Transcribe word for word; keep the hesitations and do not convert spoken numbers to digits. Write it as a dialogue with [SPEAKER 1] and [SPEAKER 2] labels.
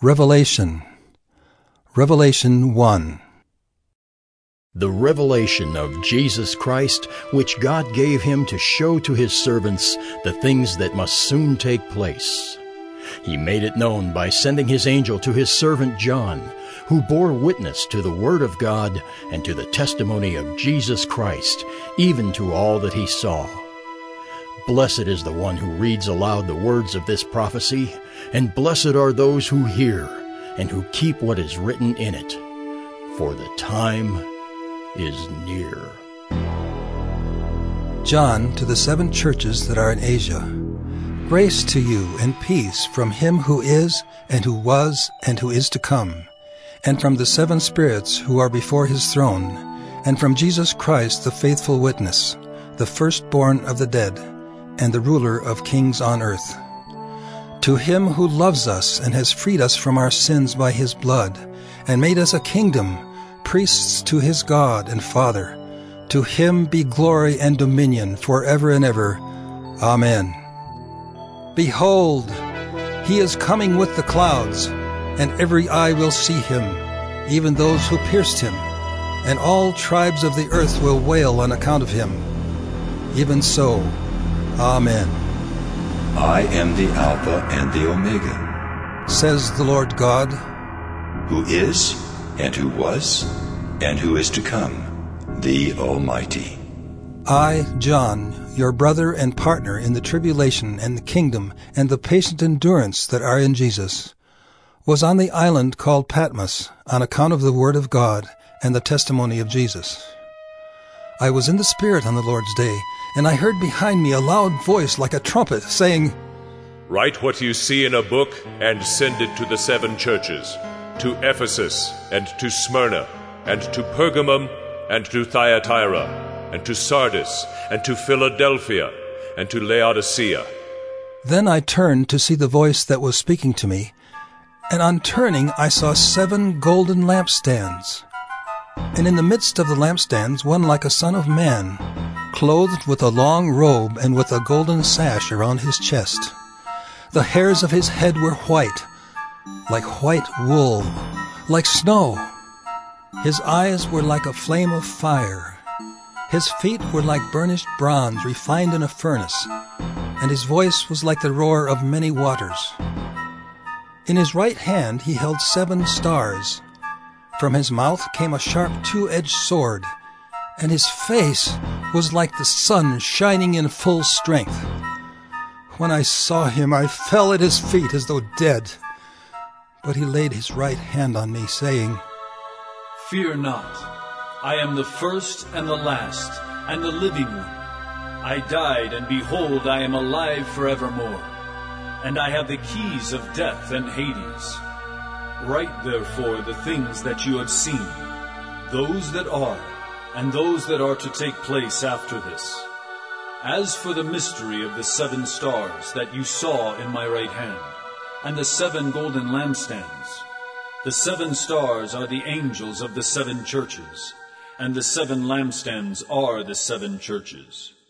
[SPEAKER 1] Revelation. Revelation one.
[SPEAKER 2] The revelation of Jesus Christ, which God gave him to show to his servants the things that must soon take place. He made it known by sending his angel to his servant John, who bore witness to the word of God and to the testimony of Jesus Christ, even to all that he saw. Blessed is the one who reads aloud the words of this prophecy, and blessed are those who hear and who keep what is written in it, for the time is near.
[SPEAKER 1] John, to the seven churches that are in Asia. Grace to you and peace from him who is, and who was, and who is to come, and from the seven spirits who are before his throne, and from Jesus Christ the faithful witness, the firstborn of the dead, and the ruler of kings on earth. To him who loves us and has freed us from our sins by his blood, and made us a kingdom, priests to his God and Father, to him be glory and dominion forever and ever. Amen. Behold, he is coming with the clouds, and every eye will see him, even those who pierced him, and all tribes of the earth will wail on account of him. Even so, Amen.
[SPEAKER 3] I am the Alpha and the Omega,
[SPEAKER 1] says the Lord God,
[SPEAKER 3] who is, and who was, and who is to come, the Almighty.
[SPEAKER 1] I, John, your brother and partner in the tribulation and the kingdom and the patient endurance that are in Jesus, was on the island called Patmos on account of the word of God and the testimony of Jesus. I was in the Spirit on the Lord's day, and I heard behind me a loud voice like a trumpet, saying,
[SPEAKER 4] Write what you see in a book and send it to the seven churches, to Ephesus and to Smyrna and to Pergamum and to Thyatira and to Sardis and to Philadelphia and to Laodicea.
[SPEAKER 1] Then I turned to see the voice that was speaking to me, and on turning I saw seven golden lampstands. And in the midst of the lampstands one like a son of man, clothed with a long robe and with a golden sash around his chest. The hairs of his head were white, like white wool, like snow. His eyes were like a flame of fire. His feet were like burnished bronze refined in a furnace, and his voice was like the roar of many waters. In his right hand he held seven stars. From his mouth came a sharp two-edged sword, and his face was like the sun shining in full strength. When I saw him, I fell at his feet as though dead. But he laid his right hand on me, saying,
[SPEAKER 5] Fear not. I am the first and the last, and the living one. I died, and behold, I am alive forevermore. And I have the keys of death and Hades. Write therefore the things that you have seen, those that are, and those that are to take place after this. As for the mystery of the seven stars that you saw in my right hand, and the seven golden lampstands, the seven stars are the angels of the seven churches, and the seven lampstands are the seven churches.